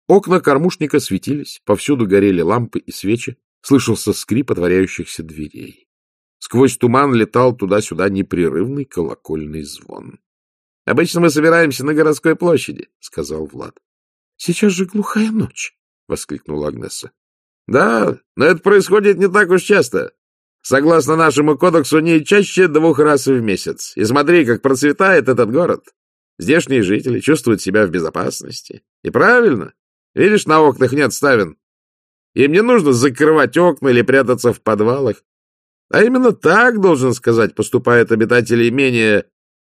Окна кормушника светились, повсюду горели лампы и свечи, слышался скрип отворяющихся дверей. Сквозь туман летал туда-сюда непрерывный колокольный звон. — Обычно мы собираемся на городской площади, — сказал Влад. — Сейчас же глухая ночь, — воскликнула Агнесса. — Да, но это происходит не так уж часто. Согласно нашему кодексу, не чаще 2 раз в месяц. И смотри, как процветает этот город. Здешние жители чувствуют себя в безопасности. И правильно. Видишь, на окнах нет ставен. Им не нужно закрывать окна или прятаться в подвалах. А именно так, должен сказать, поступают обитатели менее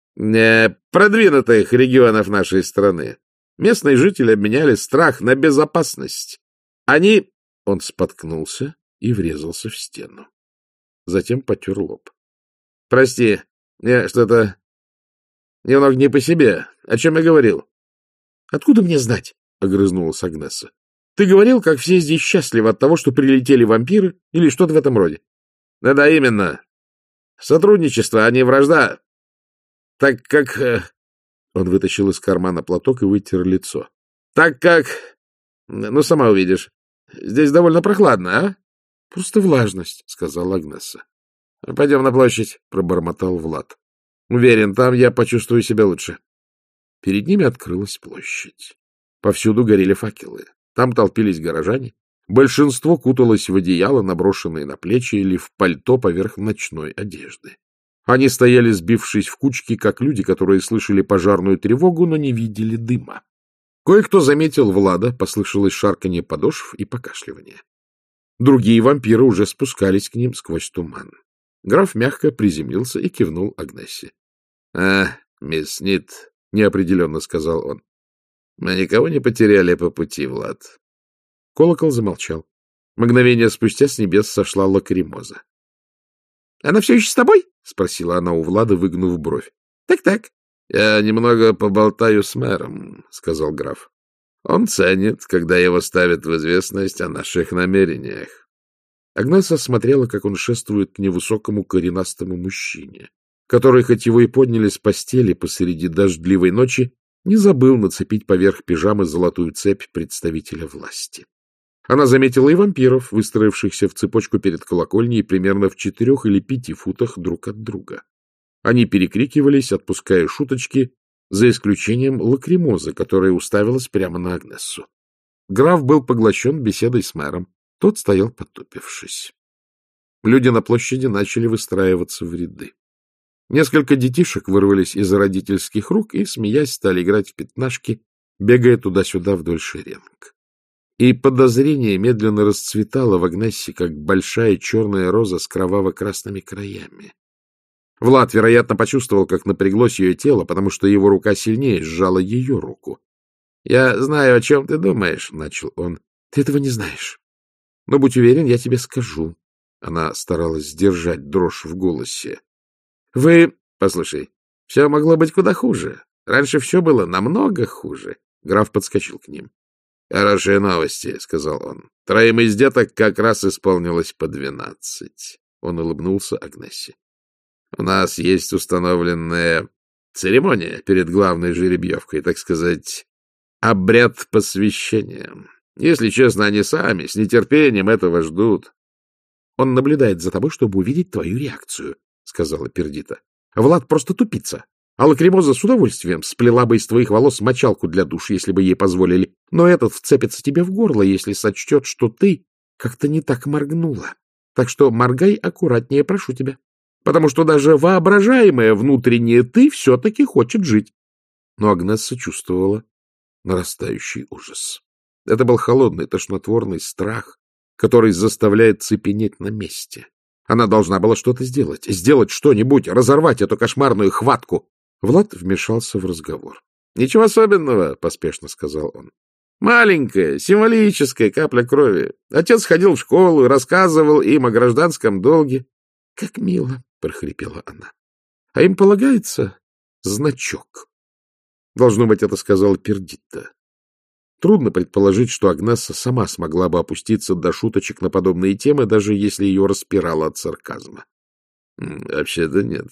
продвинутых регионов нашей страны. Местные жители обменяли страх на безопасность. Они... Он споткнулся и врезался в стену. Затем потер лоб. — Прости, мне что-то немного не по себе. О чем я говорил? — Откуда мне знать? — огрызнулась Агнесса. — Ты говорил, как все здесь счастливы от того, что прилетели вампиры или что-то в этом роде. — Да, именно. Сотрудничество, а не вражда. Так как... Он вытащил из кармана платок и вытер лицо. — Так как... Ну, сама увидишь. Здесь довольно прохладно, а? — Просто влажность, — сказала Агнесса. — Пойдем на площадь, — пробормотал Влад. — Уверен, там я почувствую себя лучше. Перед ними открылась площадь. Повсюду горели факелы. Там толпились горожане. Большинство куталось в одеяло, наброшенные на плечи, или в пальто поверх ночной одежды. Они стояли, сбившись в кучки, как люди, которые слышали пожарную тревогу, но не видели дыма. Кое-кто заметил Влада, послышалось шарканье подошв и покашливание. Другие вампиры уже спускались к ним сквозь туман. Граф мягко приземлился и кивнул Агнессе. — мисс Снит, — неопределенно сказал он. — Мы никого не потеряли по пути, Влад. Колокол замолчал. Мгновение спустя с небес сошла лакримоза. — Она все еще с тобой? — спросила она у Влада, выгнув бровь. — Так-так. — Я немного поболтаю с мэром, — сказал граф. — Он ценит, когда его ставят в известность о наших намерениях. Агнесса смотрела, как он шествует к невысокому коренастому мужчине, который, хоть его и подняли с постели посреди дождливой ночи, не забыл нацепить поверх пижамы золотую цепь представителя власти. Она заметила и вампиров, выстроившихся в цепочку перед колокольней примерно в 4 или 5 футах друг от друга. Они перекрикивались, отпуская шуточки, за исключением лакримозы, которая уставилась прямо на Агнессу. Граф был поглощен беседой с мэром. Тот стоял потупившись. Люди на площади начали выстраиваться в ряды. Несколько детишек вырвались из родительских рук и, смеясь, стали играть в пятнашки, бегая туда-сюда вдоль шеренг. И подозрение медленно расцветало в Агнессе, как большая черная роза с кроваво-красными краями. Влад, вероятно, почувствовал, как напряглось ее тело, потому что его рука сильнее сжала ее руку. — Я знаю, о чем ты думаешь, — начал он. — Ты этого не знаешь. Но, будь уверен, я тебе скажу. Она старалась сдержать дрожь в голосе. — Вы... Послушай, все могло быть куда хуже. Раньше все было намного хуже. Граф подскочил к ним. — Хорошие новости, — сказал он. — 3 из деток как раз исполнилось по 12. Он улыбнулся Агнессе. — У нас есть установленная церемония перед главной жеребьевкой, так сказать, обряд посвящения. Если честно, они сами с нетерпением этого ждут. — Он наблюдает за тобой, чтобы увидеть твою реакцию, — сказала Пердита. — Влад просто тупица. А лакримоза с удовольствием сплела бы из твоих волос мочалку для душ, если бы ей позволили. Но этот вцепится тебе в горло, если сочтет, что ты как-то не так моргнула. Так что моргай аккуратнее, прошу тебя. Потому что даже воображаемое внутреннее ты все-таки хочет жить. Но Агнесса чувствовала нарастающий ужас. Это был холодный, тошнотворный страх, который заставляет цепенеть на месте. Она должна была что-то сделать что-нибудь, разорвать эту кошмарную хватку. Влад вмешался в разговор. — Ничего особенного, — поспешно сказал он. — Маленькая, символическая капля крови. Отец ходил в школу и рассказывал им о гражданском долге. — Как мило, — прохрипела она. — А им полагается значок. Должно быть, это сказала Пердитта. Трудно предположить, что Агнесса сама смогла бы опуститься до шуточек на подобные темы, даже если ее распирало от сарказма. — Вообще-то нет.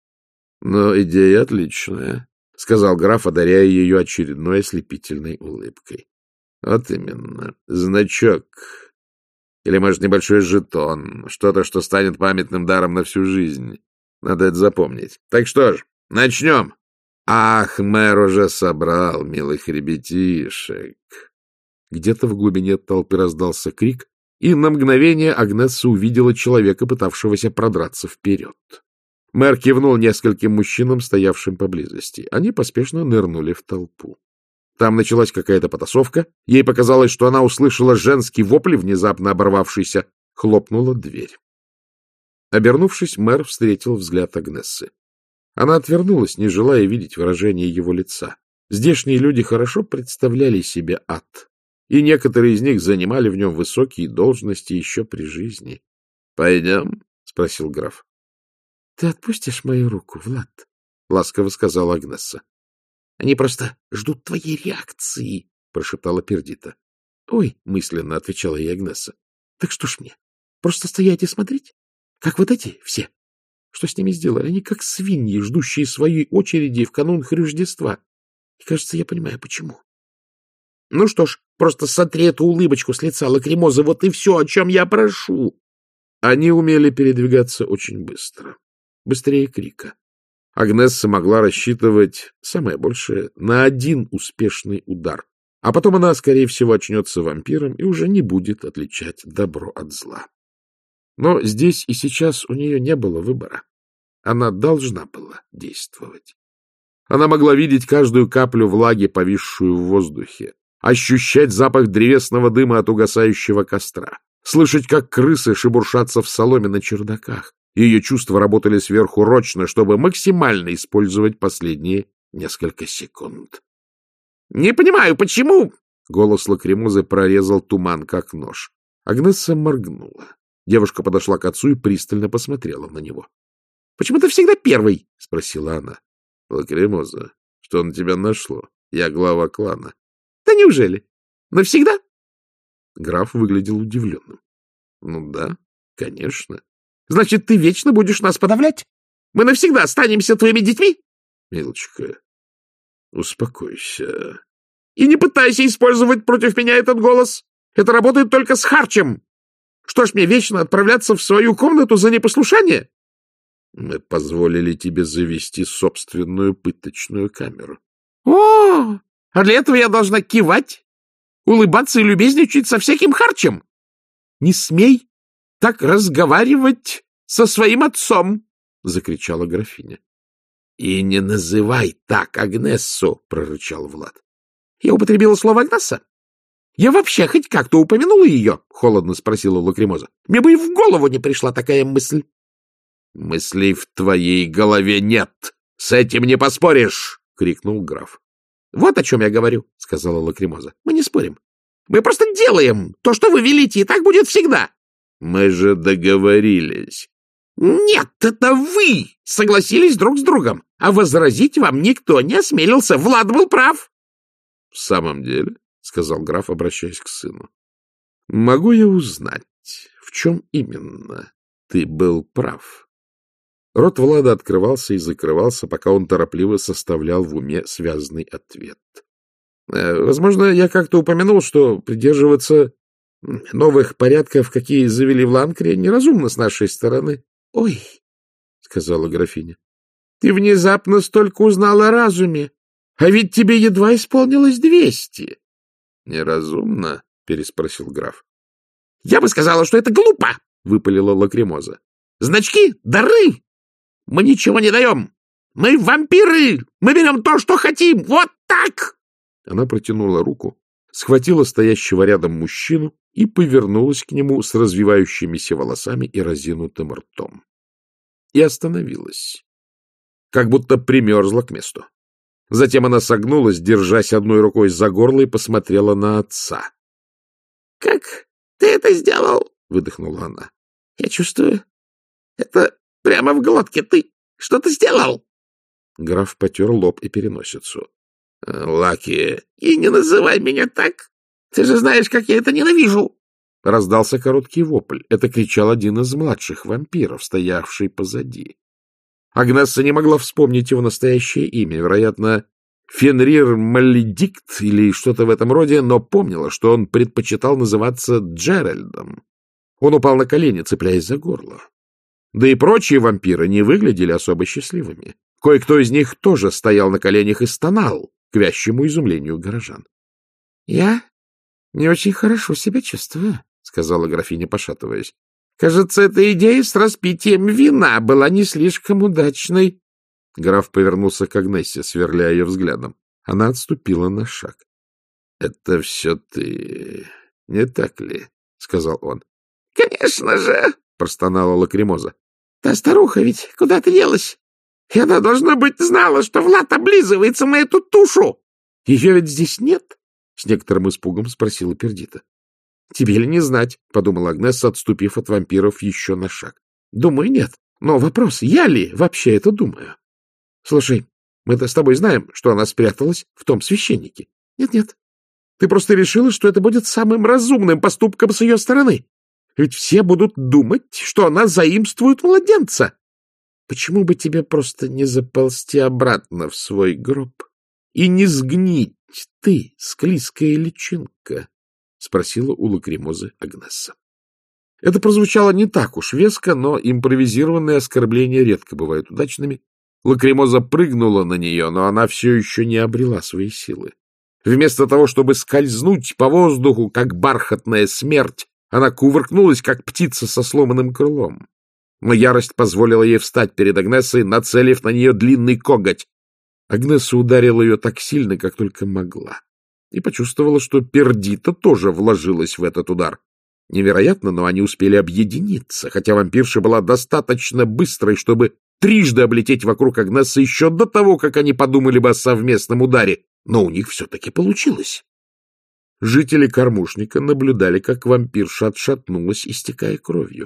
— Но идея отличная, — сказал граф, одаряя ее очередной ослепительной улыбкой. — Вот именно. Значок. Или, может, небольшой жетон. Что-то, что станет памятным даром на всю жизнь. Надо это запомнить. Так что ж, начнем. Ах, мэр уже собрал милых ребятишек. Где-то в глубине толпы раздался крик, и на мгновение Агнесса увидела человека, пытавшегося продраться вперед. Мэр кивнул нескольким мужчинам, стоявшим поблизости. Они поспешно нырнули в толпу. Там началась какая-то потасовка. Ей показалось, что она услышала женский вопль, внезапно оборвавшийся. Хлопнула дверь. Обернувшись, мэр встретил взгляд Агнессы. Она отвернулась, не желая видеть выражение его лица. Здешние люди хорошо представляли себе ад, и некоторые из них занимали в нем высокие должности еще при жизни. — Пойдем? — спросил граф. — Ты отпустишь мою руку, Влад? — ласково сказала Агнесса. — Они просто ждут твоей реакции, — прошептала Пердита. — Ой, — мысленно отвечала ей Агнесса. — Так что ж мне, просто стоять и смотреть? Как вот эти все? Что с ними сделали? Они как свиньи, ждущие своей очереди в канун Рождества. И, кажется, я понимаю, почему. Ну что ж, просто сотри эту улыбочку с лица Лакримозы, вот и все, о чем я прошу. Они умели передвигаться очень быстро. Быстрее крика. Агнесса могла рассчитывать, самое большее, на один успешный удар. А потом она, скорее всего, очнется вампиром и уже не будет отличать добро от зла. Но здесь и сейчас у нее не было выбора. Она должна была действовать. Она могла видеть каждую каплю влаги, повисшую в воздухе, ощущать запах древесного дыма от угасающего костра, слышать, как крысы шебуршатся в соломе на чердаках. Ее чувства работали сверхурочно, чтобы максимально использовать последние несколько секунд. — Не понимаю, почему? — голос Лакримозы прорезал туман, как нож. Агнесса моргнула. Девушка подошла к отцу и пристально посмотрела на него. — Почему ты всегда первый? — спросила она. — Лакримоза, что на тебя нашло? Я глава клана. — Да неужели? Навсегда? Граф выглядел удивленным. — Ну да, конечно. — Значит, ты вечно будешь нас подавлять? Мы навсегда останемся твоими детьми? — Милочка, успокойся. — И не пытайся использовать против меня этот голос. Это работает только с Харчем. Что ж, мне вечно отправляться в свою комнату за непослушание? Мы позволили тебе завести собственную пыточную камеру. О, а для этого я должна кивать, улыбаться и любезничать со всяким Харчем. Не смей так разговаривать со своим отцом, — закричала графиня. — И не называй так Агнессу, — прорычал Влад. — Я употребила слово Агнесса? Я вообще хоть как-то упомянула ее? — холодно спросила Лакримоза. — Мне бы и в голову не пришла такая мысль. — Мыслей в твоей голове нет. С этим не поспоришь! — крикнул граф. — Вот о чем я говорю, — сказала Лакримоза. — Мы не спорим. Мы просто делаем то, что вы велите, и так будет всегда. — Мы же договорились. — Нет, это вы согласились друг с другом, а возразить вам никто не осмелился. Влад был прав. — В самом деле? — сказал граф, обращаясь к сыну. — Могу я узнать, в чем именно ты был прав? Рот Влада открывался и закрывался, пока он торопливо составлял в уме связный ответ. Возможно, я как-то упомянул, что придерживаться новых порядков, какие завели в Ланкре, неразумно с нашей стороны. — Ой, — сказала графиня, — ты внезапно столько узнала о разуме, а ведь тебе едва исполнилось 200. — Неразумно? — переспросил граф. — Я бы сказала, что это глупо, — выпалила Лакримоза. — Значки — дары. Мы ничего не даем. Мы вампиры. Мы берем то, что хотим. Вот так! Она протянула руку, схватила стоящего рядом мужчину и повернулась к нему с развивающимися волосами и разинутым ртом. И остановилась, как будто примерзла к месту. Затем она согнулась, держась одной рукой за горло, и посмотрела на отца. — Как ты это сделал? — выдохнула она. — Я чувствую, это прямо в глотке. Ты что-то сделал? Граф потер лоб и переносицу. — Лаки, и не называй меня так. Ты же знаешь, как я это ненавижу. Раздался короткий вопль. Это кричал один из младших вампиров, стоявший позади. Агнесса не могла вспомнить его настоящее имя. Вероятно, Фенрир Маледикт или что-то в этом роде, но помнила, что он предпочитал называться Джеральдом. Он упал на колени, цепляясь за горло. Да и прочие вампиры не выглядели особо счастливыми. Кое-кто из них тоже стоял на коленях и стонал, к вящему изумлению горожан. — Я не очень хорошо себя чувствую, — сказала графиня, пошатываясь. — Кажется, эта идея с распитием вина была не слишком удачной. Граф повернулся к Агнессе, сверляя ее взглядом. Она отступила на шаг. — Это все ты, не так ли? — сказал он. — Конечно же, — простонала Лакримоза. — Та старуха ведь куда-то делась. И она, должно быть, знала, что Влад облизывается на эту тушу. — Ее ведь здесь нет? — с некоторым испугом спросила Пердита. — Тебе ли не знать, — подумала Агнесса, отступив от вампиров еще на шаг. — Думаю, нет. Но вопрос, я ли вообще это думаю? — Слушай, мы-то с тобой знаем, что она спряталась в том священнике. Нет-нет. Ты просто решила, что это будет самым разумным поступком с ее стороны. Ведь все будут думать, что она заимствует младенца. Почему бы тебе просто не заползти обратно в свой гроб и не сгнить ты, склизкая личинка? — спросила у Лакримозы Агнесса. Это прозвучало не так уж веско, но импровизированные оскорбления редко бывают удачными. Лакримоза прыгнула на нее, но она все еще не обрела свои силы. Вместо того, чтобы скользнуть по воздуху, как бархатная смерть, она кувыркнулась, как птица со сломанным крылом. Но ярость позволила ей встать перед Агнессой, нацелив на нее длинный коготь. Агнесса ударила ее так сильно, как только могла, и почувствовала, что Пердита тоже вложилась в этот удар. Невероятно, но они успели объединиться, хотя вампирша была достаточно быстрой, чтобы трижды облететь вокруг Агнессы еще до того, как они подумали бы о совместном ударе, но у них все-таки получилось. Жители кормушника наблюдали, как вампирша отшатнулась, истекая кровью.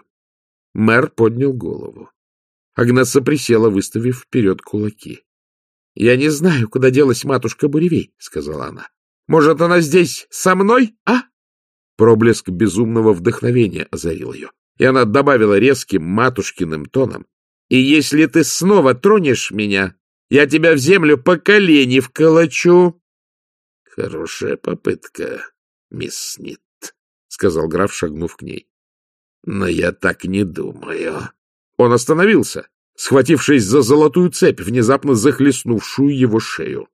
Мэр поднял голову. Агнесса присела, выставив вперед кулаки. — Я не знаю, куда делась матушка Буревей, — сказала она. — Может, она здесь со мной, а? Проблеск безумного вдохновения озарил ее, и она добавила резким матушкиным тоном: — И если ты снова тронешь меня, я тебя в землю по колени вколочу. — Хорошая попытка, мисс Снит, — сказал граф, шагнув к ней. — Но я так не думаю. Он остановился, схватившись за золотую цепь, внезапно захлестнувшую его шею.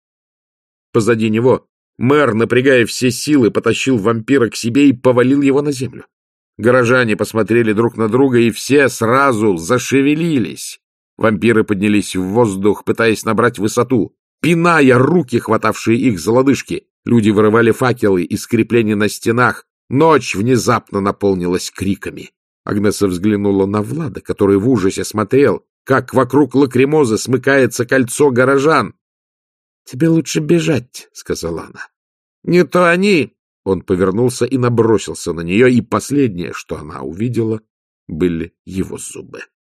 Позади него мэр, напрягая все силы, потащил вампира к себе и повалил его на землю. Горожане посмотрели друг на друга, и все сразу зашевелились. Вампиры поднялись в воздух, пытаясь набрать высоту, пиная руки, хватавшие их за лодыжки. Люди вырывали факелы из креплений на стенах. Ночь внезапно наполнилась криками. Агнесса взглянула на Влада, который в ужасе смотрел, как вокруг Лакримозы смыкается кольцо горожан. — Тебе лучше бежать, — сказала она. — Не то они... Он повернулся и набросился на нее, и последнее, что она увидела, были его зубы.